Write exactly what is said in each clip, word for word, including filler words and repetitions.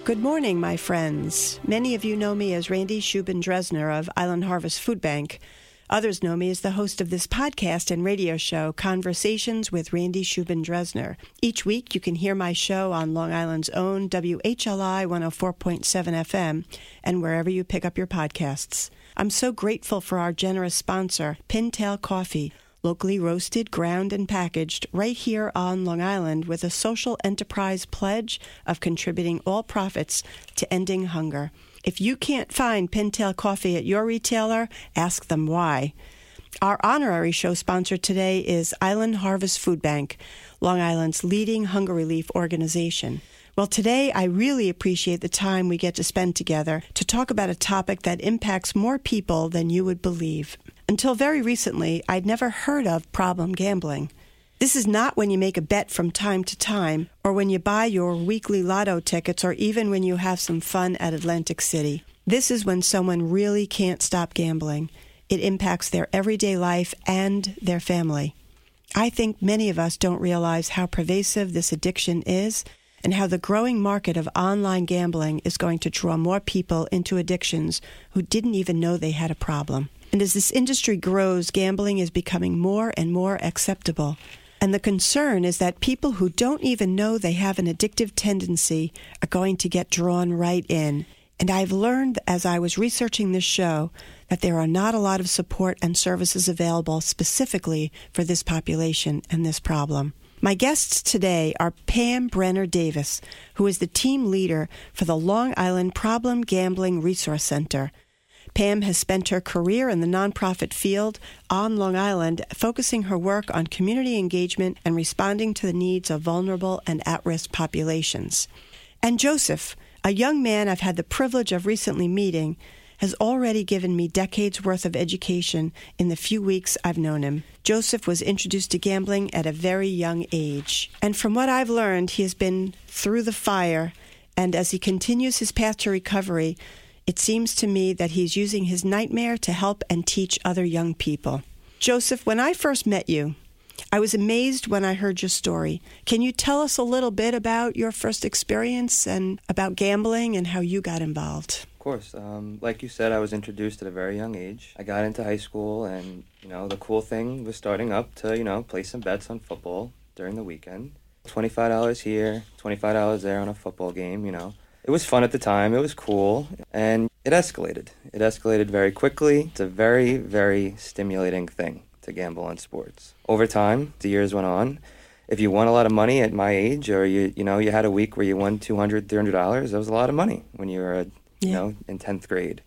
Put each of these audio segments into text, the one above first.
Good morning, my friends. Many of you know me as Randy Shubin-Dresner of Island Harvest Food Bank. Others know me as the host of this podcast and radio show, Conversations with Randy Shubin-Dresner. Each week, you can hear my show on Long Island's own W H L I one oh four point seven F M and wherever you pick up your podcasts. I'm so grateful for our generous sponsor, Pintail Coffee, locally roasted, ground, and packaged right here on Long Island with a social enterprise pledge of contributing all profits to ending hunger. If you can't find Pintail Coffee at your retailer, ask them why. Our honorary show sponsor today is Island Harvest Food Bank, Long Island's leading hunger relief organization. Well, today I really appreciate the time we get to spend together to talk about a topic that impacts more people than you would believe. Until very recently, I'd never heard of problem gambling. This is not when you make a bet from time to time, or when you buy your weekly lotto tickets, or even when you have some fun at Atlantic City. This is when someone really can't stop gambling. It impacts their everyday life and their family. I think many of us don't realize how pervasive this addiction is, and how the growing market of online gambling is going to draw more people into addictions who didn't even know they had a problem. And as this industry grows, gambling is becoming more and more acceptable. And the concern is that people who don't even know they have an addictive tendency are going to get drawn right in. And I've learned as I was researching this show that there are not a lot of support and services available specifically for this population and this problem. My guests today are Pam Brenner Davis, who is the team leader for the Long Island Problem Gambling Resource Center. Pam has spent her career in the nonprofit field on Long Island, focusing her work on community engagement and responding to the needs of vulnerable and at-risk populations. And Joseph, a young man I've had the privilege of recently meeting, has already given me decades' worth of education in the few weeks I've known him. Joseph was introduced to gambling at a very young age. And from what I've learned, he has been through the fire, and as he continues his path to recovery, it seems to me that he's using his nightmare to help and teach other young people. Joseph, when I first met you, I was amazed when I heard your story. Can you tell us a little bit about your first experience and about gambling and how you got involved? Of course. Um, like you said, I was introduced at a very young age. I got into high school, and, you know, the cool thing was starting up to, you know, play some bets on football during the weekend. twenty-five dollars here, twenty-five dollars there on a football game, you know. It was fun at the time, it was cool, and it escalated. It escalated very quickly. It's a very, very stimulating thing to gamble on sports. Over time, the years went on. If you won a lot of money at my age, or you you know, you had a week where you won two hundred dollars, three hundred dollars, that was a lot of money when you were, a, you yeah. know, in tenth grade.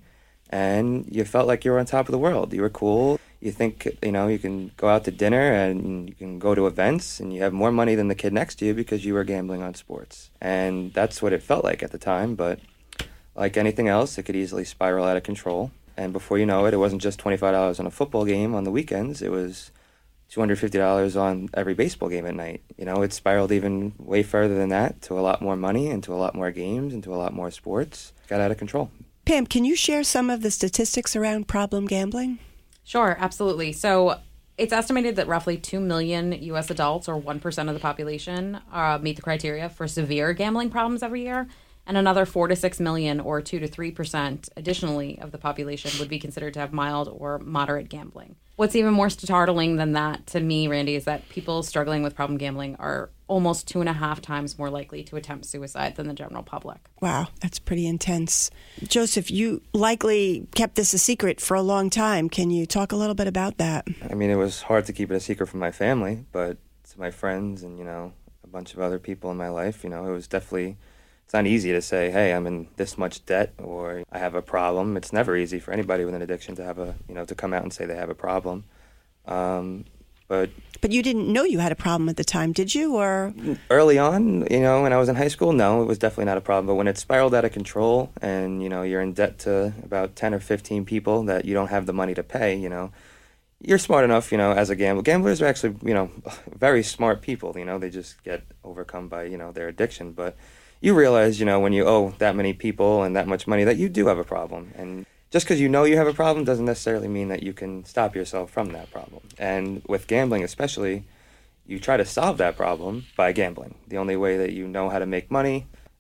And you felt like you were on top of the world. You were cool. You think, you know, you can go out to dinner and you can go to events and you have more money than the kid next to you because you were gambling on sports. And that's what it felt like at the time. But like anything else, it could easily spiral out of control. And before you know it, it wasn't just twenty-five dollars on a football game on the weekends. It was two hundred fifty dollars on every baseball game at night. You know, it spiraled even way further than that to a lot more money and to a lot more games and to a lot more sports. It got out of control. Pam, can you share some of the statistics around problem gambling? Sure, absolutely. So it's estimated that roughly two million U S adults, or one percent of the population, uh, meet the criteria for severe gambling problems every year. And another four to six million, or two to three percent, additionally, of the population would be considered to have mild or moderate gambling. What's even more startling than that to me, Randy, is that people struggling with problem gambling are almost two and a half times more likely to attempt suicide than the general public. Wow, that's pretty intense. Joseph, you likely kept this a secret for a long time. Can you talk a little bit about that? I mean, it was hard to keep it a secret from my family, but to my friends and, you know, a bunch of other people in my life, you know, it was definitely... It's not easy to say, hey, I'm in this much debt or I have a problem. It's never easy for anybody with an addiction to have a, you know, to come out and say they have a problem. Um, but but you didn't know you had a problem at the time, did you? Or early on, you know, when I was in high school, no, it was definitely not a problem. But when it spiraled out of control and, you know, you're in debt to about ten or fifteen people that you don't have the money to pay, you know, you're smart enough, you know, as a gambler. Gamblers are actually, you know, very smart people, you know, they just get overcome by, you know, their addiction. But you realize, you know, when you owe that many people and that much money that you do have a problem. And just because you know you have a problem doesn't necessarily mean that you can stop yourself from that problem. And with gambling especially, you try to solve that problem by gambling. The only way that you know how to make money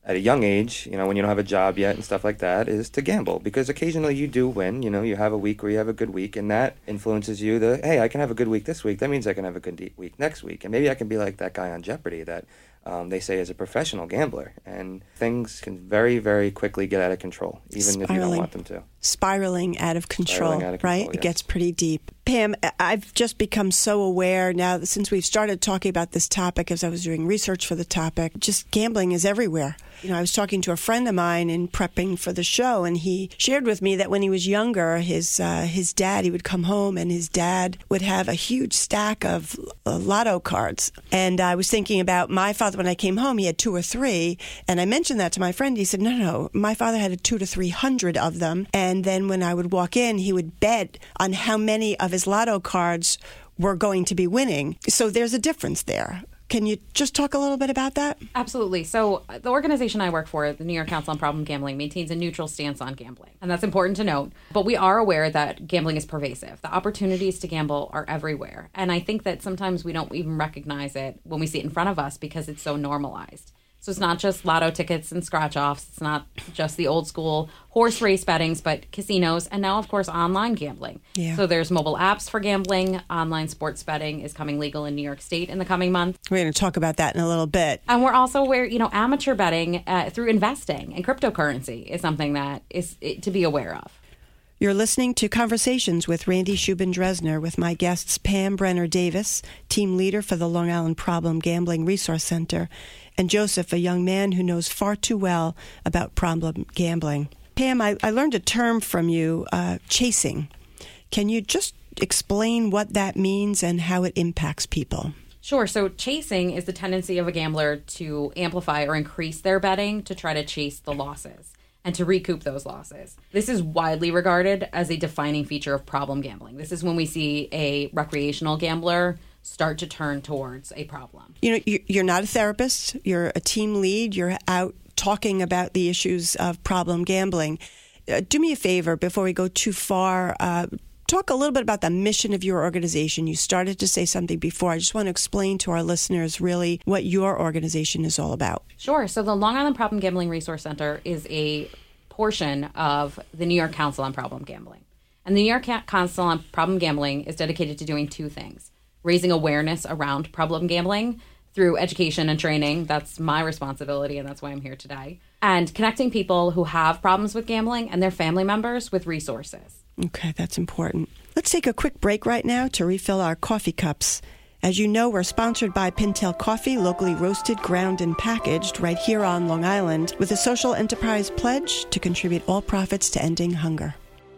at a young age, you know, when you don't have a job yet and stuff like that, is to gamble. Because occasionally you do win, you know, you have a week where you have a good week, and that influences you to, hey, I can have a good week this week. That means I can have a good de- week next week. And maybe I can be like that guy on Jeopardy that um, they say is a professional gambler. And things can very, very quickly get out of control, even Spiraling. if you don't want them to. Spiraling out of control, Spiraling out of control, right? yes. It gets pretty deep. Pam, I've just become so aware now that since we've started talking about this topic, as I was doing research for the topic, just gambling is everywhere. You know, I was talking to a friend of mine in prepping for the show, and he shared with me that when he was younger, his uh, his dad, he would come home and his dad would have a huge stack of uh, lotto cards. And I was thinking about my father when I came home, he had two or three, and I mentioned that to my friend. He said, no, no, my father had a two to three hundred of them. And then when I would walk in, he would bet on how many of his lotto cards were going to be winning. So there's a difference there. Can you just talk a little bit about that? Absolutely. So the organization I work for, the New York Council on Problem Gambling, maintains a neutral stance on gambling. And that's important to note. But we are aware that gambling is pervasive. The opportunities to gamble are everywhere. And I think that sometimes we don't even recognize it when we see it in front of us because it's so normalized. So it's not just lotto tickets and scratch-offs. It's not just the old school horse race bettings, but casinos, and now, of course, online gambling. Yeah. So there's mobile apps for gambling. Online sports betting is coming legal in New York State in the coming month. We're going to talk about that in a little bit. And we're also aware, you know, amateur betting uh, through investing and cryptocurrency is something that is uh, to be aware of. You're listening to Conversations with Randy Shubin-Dresner with my guests Pam Brenner-Davis, team leader for the Long Island Problem Gambling Resource Center, and Joseph, a young man who knows far too well about problem gambling. Pam, I, I learned a term from you, uh, chasing. Can you just explain what that means and how it impacts people? Sure. So chasing is the tendency of a gambler to amplify or increase their betting to try to chase the losses and to recoup those losses. This is widely regarded as a defining feature of problem gambling. This is when we see a recreational gambler start to turn towards a problem. You know, you're not a therapist. You're a team lead. You're out talking about the issues of problem gambling. Uh, do me a favor before we go too far. Uh, talk a little bit about the mission of your organization. You started to say something before. I just want to explain to our listeners really what your organization is all about. Sure. So the Long Island Problem Gambling Resource Center is a portion of the New York Council on Problem Gambling. And the New York Council on Problem Gambling is dedicated to doing two things: raising awareness around problem gambling through education and training. That's my responsibility, and that's why I'm here today. And connecting people who have problems with gambling and their family members with resources. Okay, that's important. Let's take a quick break right now to refill our coffee cups. As you know, we're sponsored by Pintail Coffee, locally roasted, ground, and packaged right here on Long Island, with a social enterprise pledge to contribute all profits to ending hunger.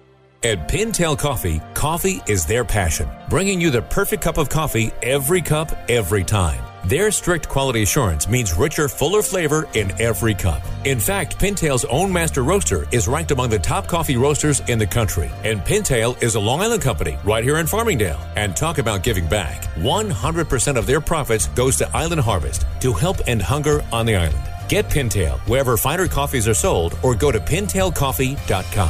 At Pintail Coffee, coffee is their passion, bringing you the perfect cup of coffee every cup, every time. Their strict quality assurance means richer, fuller flavor in every cup. In fact, Pintail's own master roaster is ranked among the top coffee roasters in the country. And Pintail is a Long Island company right here in Farmingdale. And talk about giving back. one hundred percent of their profits goes to Island Harvest to help end hunger on the island. Get Pintail wherever finer coffees are sold or go to pintail coffee dot com.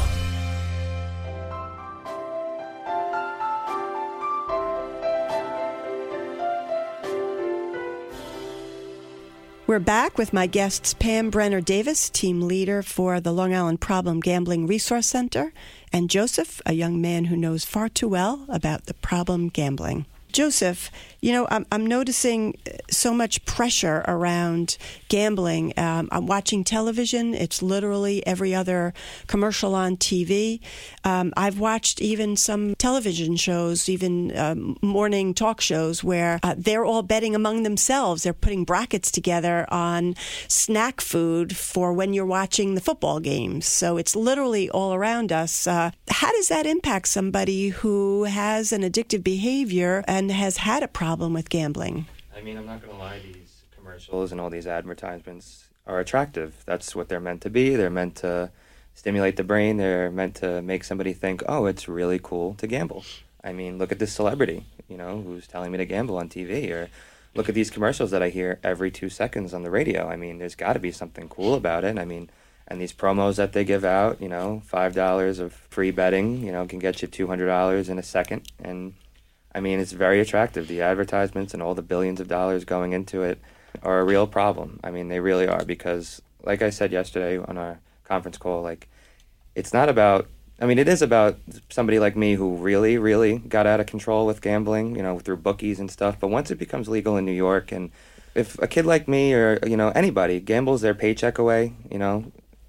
We're back with my guests Pam Brenner-Davis, team leader for the Long Island Problem Gambling Resource Center, and Joseph, a young man who knows far too well about the problem gambling. Joseph, you know, I'm, I'm noticing so much pressure around gambling. Um, I'm watching television. It's literally every other commercial on T V. Um, I've watched even some television shows, even um, morning talk shows, where uh, they're all betting among themselves. They're putting brackets together on snack food for when you're watching the football games. So it's literally all around us. Uh, how does that impact somebody who has an addictive behavior and has had a problem with gambling? I mean, I'm not going to lie, these commercials and all these advertisements are attractive. That's what they're meant to be. They're meant to stimulate the brain. They're meant to make somebody think, oh, it's really cool to gamble. I mean, look at this celebrity, you know, who's telling me to gamble on T V, or look at these commercials that I hear every two seconds on the radio. I mean, there's got to be something cool about it. I mean, and these promos that they give out, you know, five dollars of free betting, you know, can get you two hundred dollars in a second. And I mean, it's very attractive. The advertisements and all the billions of dollars going into it are a real problem. I mean, they really are, because like I said yesterday on our conference call, like, it's not about, I mean, it is about somebody like me who really, really got out of control with gambling, you know, through bookies and stuff. But once it becomes legal in New York, and if a kid like me or, you know, anybody gambles their paycheck away, you know,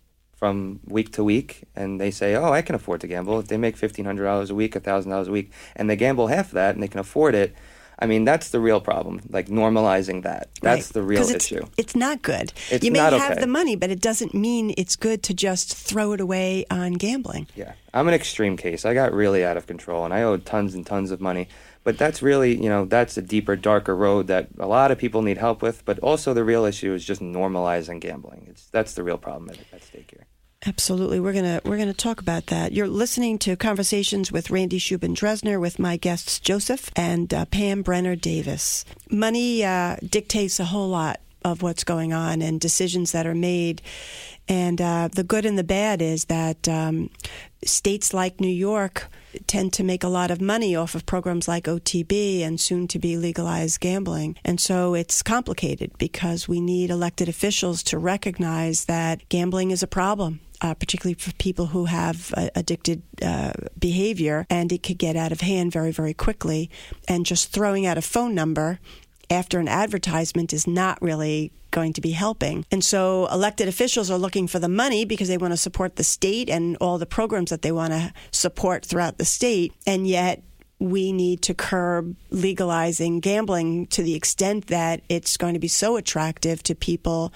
from week to week, and they say, oh, I can afford to gamble. If they make fifteen hundred dollars a week, one thousand dollars a week, and they gamble half of that and they can afford it, I mean, that's the real problem, like normalizing that. That's right. the real it's, issue. It's not good. It's you may not have okay. the money, but it doesn't mean it's good to just throw it away on gambling. Yeah. I'm an extreme case. I got really out of control, and I owed tons and tons of money. But that's really, you know, that's a deeper, darker road that a lot of people need help with. But also the real issue is just normalizing gambling. It's That's the real problem at, at stake here. Absolutely. We're gonna we're gonna talk about that. You're listening to Conversations with Randy Shubin-Dresner with my guests Joseph and uh, Pam Brenner Davis. Money uh, dictates a whole lot of what's going on and decisions that are made. And uh, the good and the bad is that um, states like New York tend to make a lot of money off of programs like O T B and soon to be legalized gambling. And so it's complicated because we need elected officials to recognize that gambling is a problem. Uh, particularly for people who have uh, addicted uh, behavior, and it could get out of hand very, very quickly. And just throwing out a phone number after an advertisement is not really going to be helping. And so elected officials are looking for the money because they want to support the state and all the programs that they want to support throughout the state. And yet we need to curb legalizing gambling to the extent that it's going to be so attractive to people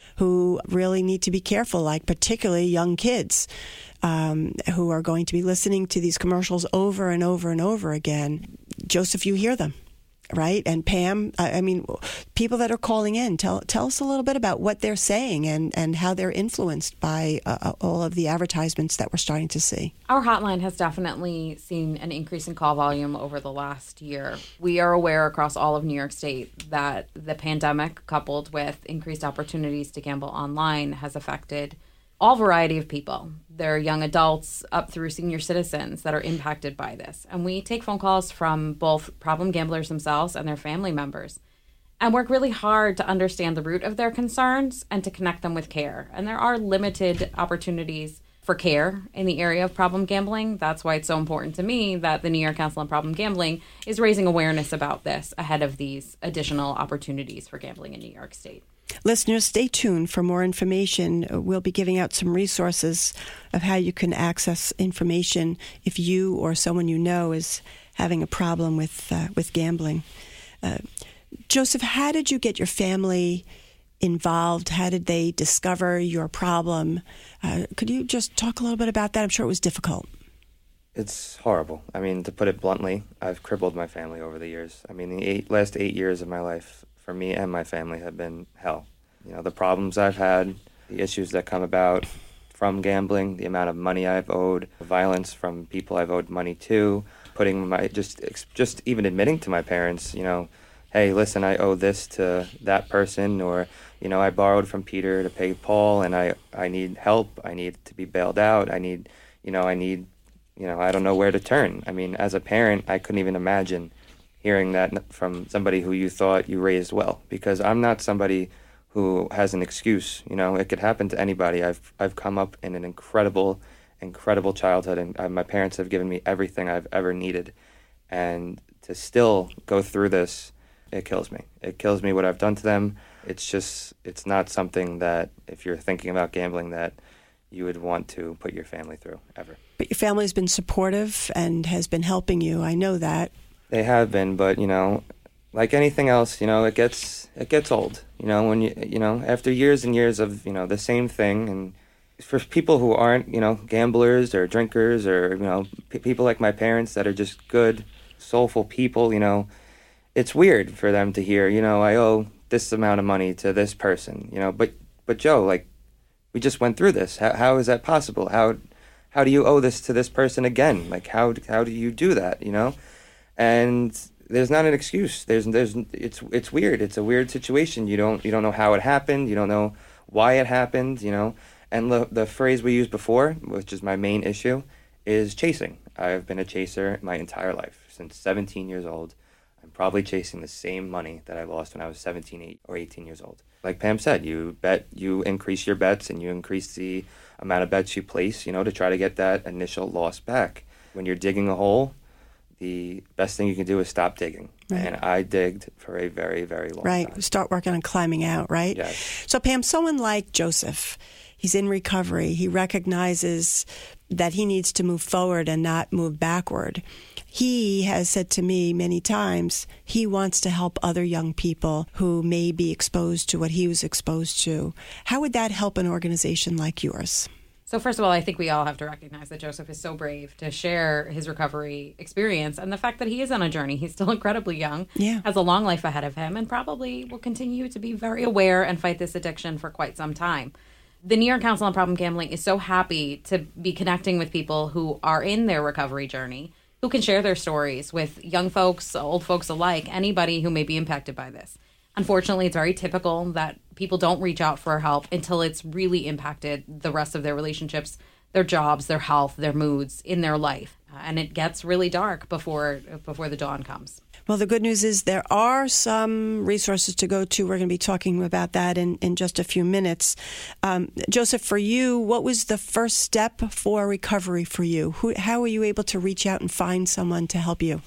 who really need to be careful, like particularly young kids um, who are going to be listening to these commercials over and over and over again. Joseph, you hear them, right? And Pam, I, I mean, people that are calling in, tell tell us a little bit about what they're saying and, and how they're influenced by uh, all of the advertisements that we're starting to see. Our hotline has definitely seen an increase in call volume over the last year. We are aware across all of New York State that the pandemic, coupled with increased opportunities to gamble online, has affected all variety of people. There are young adults up through senior citizens that are impacted by this. And we take phone calls from both problem gamblers themselves and their family members and work really hard to understand the root of their concerns and to connect them with care. And there are limited opportunities for care in the area of problem gambling. That's why it's so important to me that the New York Council on Problem Gambling is raising awareness about this ahead of these additional opportunities for gambling in New York State. Listeners, stay tuned for more information. We'll be giving out some resources of how you can access information if you or someone you know is having a problem with uh, with gambling. Uh, Joseph, how did you get your family involved? How did they discover your problem? Uh, could you just talk a little bit about that? I'm sure it was difficult. It's horrible. I mean, to put it bluntly, I've crippled my family over the years. I mean, the eight, last eight years of my life for me and my family have been hell. You know, the problems I've had, the issues that come about from gambling, the amount of money I've owed, the violence from people I've owed money to, putting my, just, just even admitting to my parents, you know, hey, listen, I owe this to that person, or, you know, I borrowed from Peter to pay Paul, and I, I need help. I need to be bailed out. I need, you know, I need, you know, I don't know where to turn. I mean, as a parent, I couldn't even imagine hearing that from somebody who you thought you raised well, because I'm not somebody who has an excuse. You know, it could happen to anybody. I've I've come up in an incredible, incredible childhood, and uh, my parents have given me everything I've ever needed. And to still go through this, it kills me. It kills me what I've done to them. It's just, it's not something that, if you're thinking about gambling, that you would want to put your family through, ever. But your family's been supportive and has been helping you. I know that. They have been, but, you know, like anything else, you know, it gets it gets old. You know, when you, you know, after years and years of, you know, the same thing. And for people who aren't, you know, gamblers or drinkers or, you know, p- people like my parents that are just good, soulful people, you know, it's weird for them to hear, you know, I owe this amount of money to this person, you know, but, but Joe, like, we just went through this. How, how is that possible? How, how do you owe this to this person again? Like, how, how do you do that, you know? And there's not an excuse. There's, there's, it's, it's weird. It's a weird situation. You don't, you don't know how it happened. You don't know why it happened, you know? And the, the phrase we used before, which is my main issue, is chasing. I've been a chaser my entire life. Since seventeen years old, I I'm probably chasing the same money that I lost when I was seventeen eight, or eighteen years old. Like Pam said, you bet, you increase your bets and you increase the amount of bets you place, you know, to try to get that initial loss back. When you're digging a hole, the best thing you can do is stop digging. Right. And I digged for a very, very long right. time. Right. Start working on climbing out, right? Yes. So, Pam, someone like Joseph, he's in recovery. He recognizes that he needs to move forward and not move backward. He has said to me many times he wants to help other young people who may be exposed to what he was exposed to. How would that help an organization like yours? So first of all, I think we all have to recognize that Joseph is so brave to share his recovery experience and the fact that he is on a journey. He's still incredibly young, yeah. has a long life ahead of him, and probably will continue to be very aware and fight this addiction for quite some time. The New York Council on Problem Gambling is so happy to be connecting with people who are in their recovery journey, who can share their stories with young folks, old folks alike, anybody who may be impacted by this. Unfortunately, it's very typical that people don't reach out for help until it's really impacted the rest of their relationships, their jobs, their health, their moods in their life. Uh, and it gets really dark before before the dawn comes. Well, the good news is there are some resources to go to. We're going to be talking about that in, in just a few minutes. Um, Joseph, for you, what was the first step for recovery for you? Who, how were you able to reach out and find someone to help you?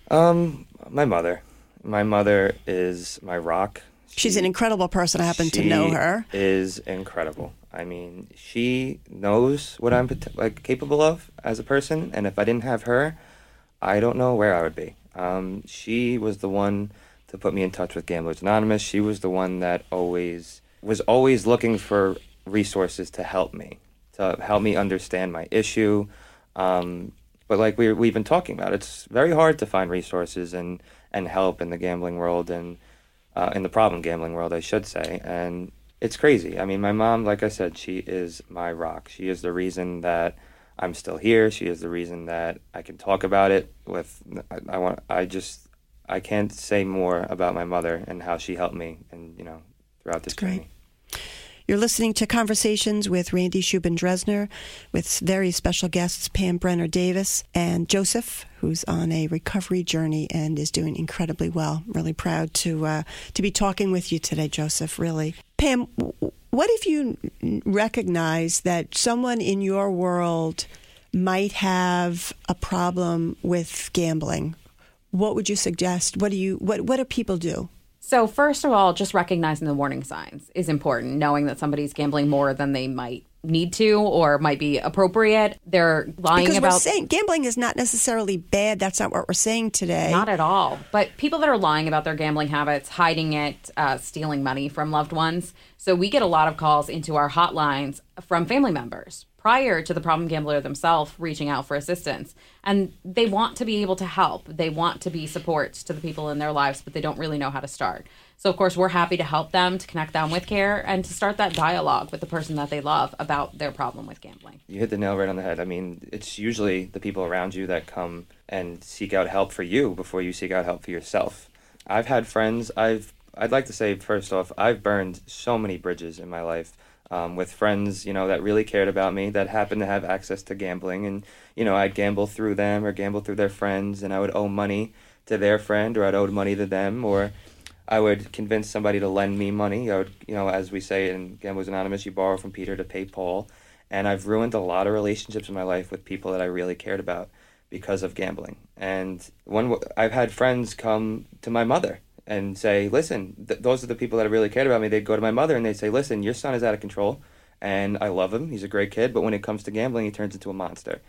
Um, my mother. My mother is my rock. She, She's an incredible person. I happen to know her. She is incredible. I mean, she knows what I'm like capable of as a person, and if I didn't have her, I don't know where I would be. Um, she was the one to put me in touch with Gamblers Anonymous. She was the one that always was always looking for resources to help me, to help me understand my issue. Um, but like we, we've been talking about, it's very hard to find resources and, and help in the gambling world and uh, in the problem gambling world, I should say. And it's crazy. I mean, my mom, like I said, she is my rock. She is the reason that I'm still here. She is the reason that I can talk about it with, I, I want, I just, I can't say more about my mother and how she helped me and, you know, throughout this That's journey. Great. You're listening to Conversations with Randy Shubin-Dresner with very special guests Pam Brenner-Davis and Joseph, who's on a recovery journey and is doing incredibly well. I'm really proud to uh, to be talking with you today, Joseph, really. Pam, what if you recognize that someone in your world might have a problem with gambling? What would you suggest? What do you what what do people do? So first of all, just recognizing the warning signs is important, knowing that somebody's gambling more than they might need to or might be appropriate. They're lying because about... Because we're saying gambling is not necessarily bad. That's not what we're saying today. Not at all. But people that are lying about their gambling habits, hiding it, uh, stealing money from loved ones. So we get a lot of calls into our hotlines from family members prior to the problem gambler themselves reaching out for assistance. And they want to be able to help. They want to be support to the people in their lives, but they don't really know how to start. So, of course, we're happy to help them, to connect them with care, and to start that dialogue with the person that they love about their problem with gambling. You hit the nail right on the head. I mean, it's usually the people around you that come and seek out help for you before you seek out help for yourself. I've had friends, I've, I'd like to say, first off, I've burned so many bridges in my life. Um, with friends, you know, that really cared about me, that happened to have access to gambling. And, you know, I'd gamble through them or gamble through their friends, and I would owe money to their friend, or I'd owe money to them, or I would convince somebody to lend me money. I would, you know, as we say in Gamblers Anonymous, you borrow from Peter to pay Paul. And I've ruined a lot of relationships in my life with people that I really cared about because of gambling. And one, I've had friends come to my mother and say, listen, th- those are the people that I really cared about me. They'd go to my mother and they'd say, listen, your son is out of control and I love him. He's a great kid. But when it comes to gambling, he turns into a monster.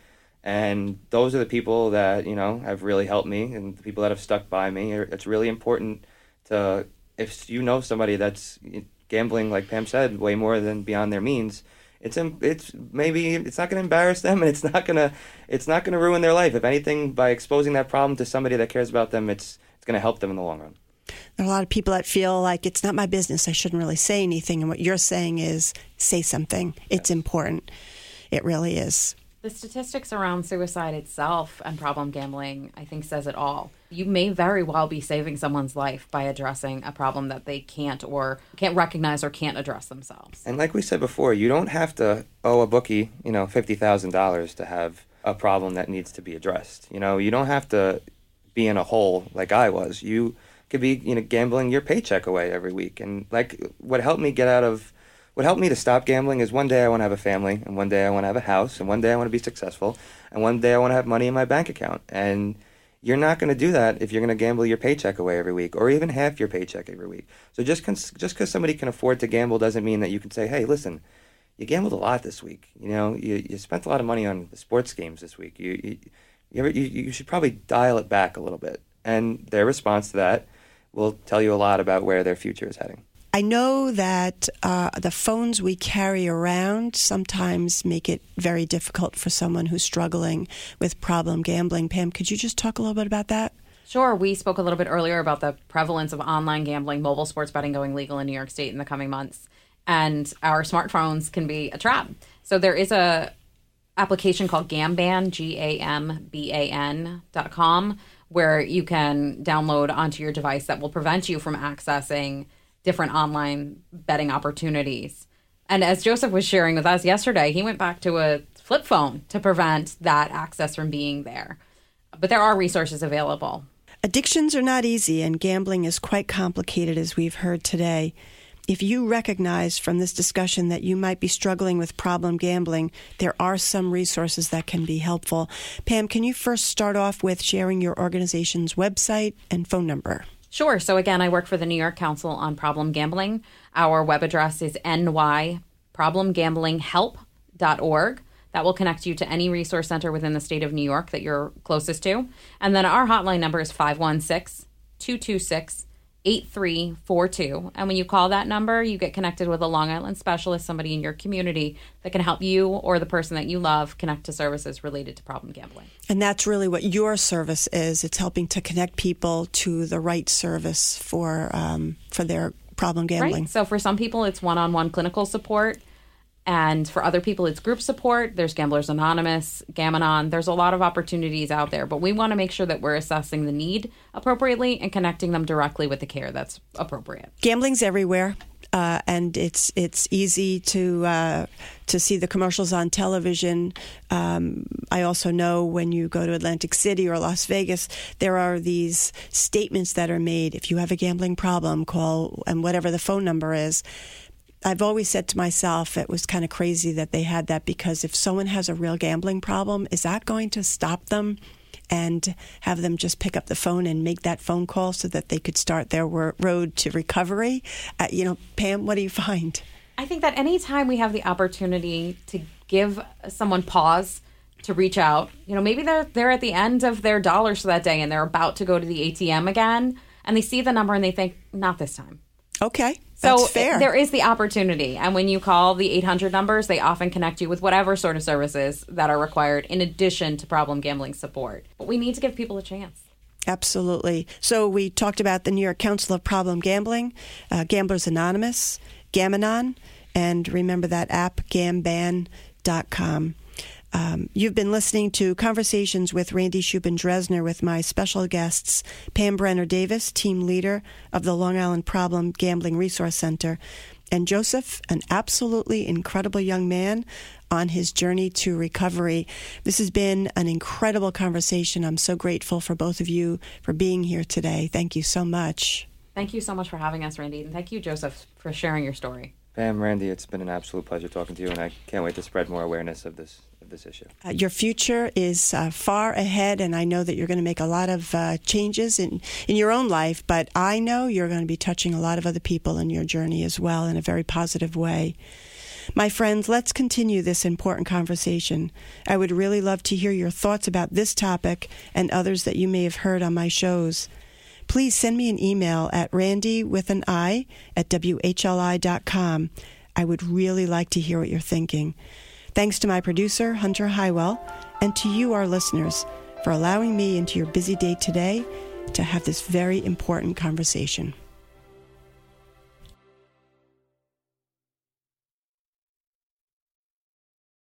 And those are the people that, you know, have really helped me and the people that have stuck by me. It's really important to, if you know somebody that's gambling, like Pam said, way more than beyond their means, it's it's maybe it's not going to embarrass them and it's not going to it's not going to ruin their life. If anything, by exposing that problem to somebody that cares about them, it's it's going to help them in the long run. There are a lot of people that feel like it's not my business. I shouldn't really say anything. And what you're saying is say something. It's yes. important. It really is. The statistics around suicide itself and problem gambling, I think, says it all. You may very well be saving someone's life by addressing a problem that they can't or can't recognize or can't address themselves. And like we said before, you don't have to owe a bookie, you know, fifty thousand dollars to have a problem that needs to be addressed. You know, you don't have to be in a hole like I was. You could be, you know, gambling your paycheck away every week. And like what helped me get out of, what helped me to stop gambling is one day I want to have a family, and one day I want to have a house, and one day I want to be successful, and one day I want to have money in my bank account. And you're not going to do that if you're going to gamble your paycheck away every week, or even half your paycheck every week. So just cons- just because somebody can afford to gamble doesn't mean that you can say, hey, listen, you gambled a lot this week. You know, you, you spent a lot of money on the sports games this week. You you, you, ever, you you should probably dial it back a little bit. And their response to that will tell you a lot about where their future is heading. I know that uh, the phones we carry around sometimes make it very difficult for someone who's struggling with problem gambling. Pam, could you just talk a little bit about that? Sure. We spoke a little bit earlier about the prevalence of online gambling, mobile sports betting going legal in New York State in the coming months. And our smartphones can be a trap. So there is a application called Gamban, G A M B A N dot com, where you can download onto your device that will prevent you from accessing different online betting opportunities. And as Joseph was sharing with us yesterday, he went back to a flip phone to prevent that access from being there. But there are resources available. Addictions are not easy, and gambling is quite complicated, as we've heard today. If you recognize from this discussion that you might be struggling with problem gambling, there are some resources that can be helpful. Pam, can you first start off with sharing your organization's website and phone number? Sure. So again, I work for the New York Council on Problem Gambling. Our web address is n y problem gambling help dot org. That will connect you to any resource center within the state of New York that you're closest to. And then our hotline number is five one six, two two six, eight three four two. And when you call that number, you get connected with a Long Island specialist, somebody in your community that can help you or the person that you love connect to services related to problem gambling. And that's really what your service is. It's helping to connect people to the right service for um, for their problem gambling. Right. So for some people, it's one-on-one clinical support. And for other people, it's group support. There's Gamblers Anonymous, Gam-Anon. There's a lot of opportunities out there. But we want to make sure that we're assessing the need appropriately and connecting them directly with the care that's appropriate. Gambling's everywhere. Uh, and it's it's easy to uh, to see the commercials on television. Um, I also know when you go to Atlantic City or Las Vegas, there are these statements that are made. If you have a gambling problem, call, and whatever the phone number is. I've always said to myself, it was kind of crazy that they had that, because if someone has a real gambling problem, is that going to stop them and have them just pick up the phone and make that phone call so that they could start their road to recovery? Uh, you know, Pam, what do you find? I think that anytime we have the opportunity to give someone pause to reach out, you know, maybe they're they're at the end of their dollars for that day and they're about to go to the A T M again, and they see the number and they think, not this time. Okay. So That's fair. There is the opportunity. And when you call the eight hundred numbers, they often connect you with whatever sort of services that are required in addition to problem gambling support. But we need to give people a chance. Absolutely. So we talked about the New York Council of Problem Gambling, uh, Gamblers Anonymous, Gam-Anon, and remember that app, gamban dot com. Um, you've been listening to Conversations with Randy Shubin-Dresner with my special guests, Pam Brenner-Davis, team leader of the Long Island Problem Gambling Resource Center, and Joseph, an absolutely incredible young man on his journey to recovery. This has been an incredible conversation. I'm so grateful for both of you for being here today. Thank you so much. Thank you so much for having us, Randy. And thank you, Joseph, for sharing your story. Pam, Randy, it's been an absolute pleasure talking to you, and I can't wait to spread more awareness of this of this issue. Uh, your future is uh, far ahead, and I know that you're going to make a lot of uh, changes in, in your own life, but I know you're going to be touching a lot of other people in your journey as well in a very positive way. My friends, let's continue this important conversation. I would really love to hear your thoughts about this topic and others that you may have heard on my shows. Please send me an email at randy with an I at W H L I dot com. I would really like to hear what you're thinking. Thanks to my producer, Hunter Highwell, and to you, our listeners, for allowing me into your busy day today to have this very important conversation.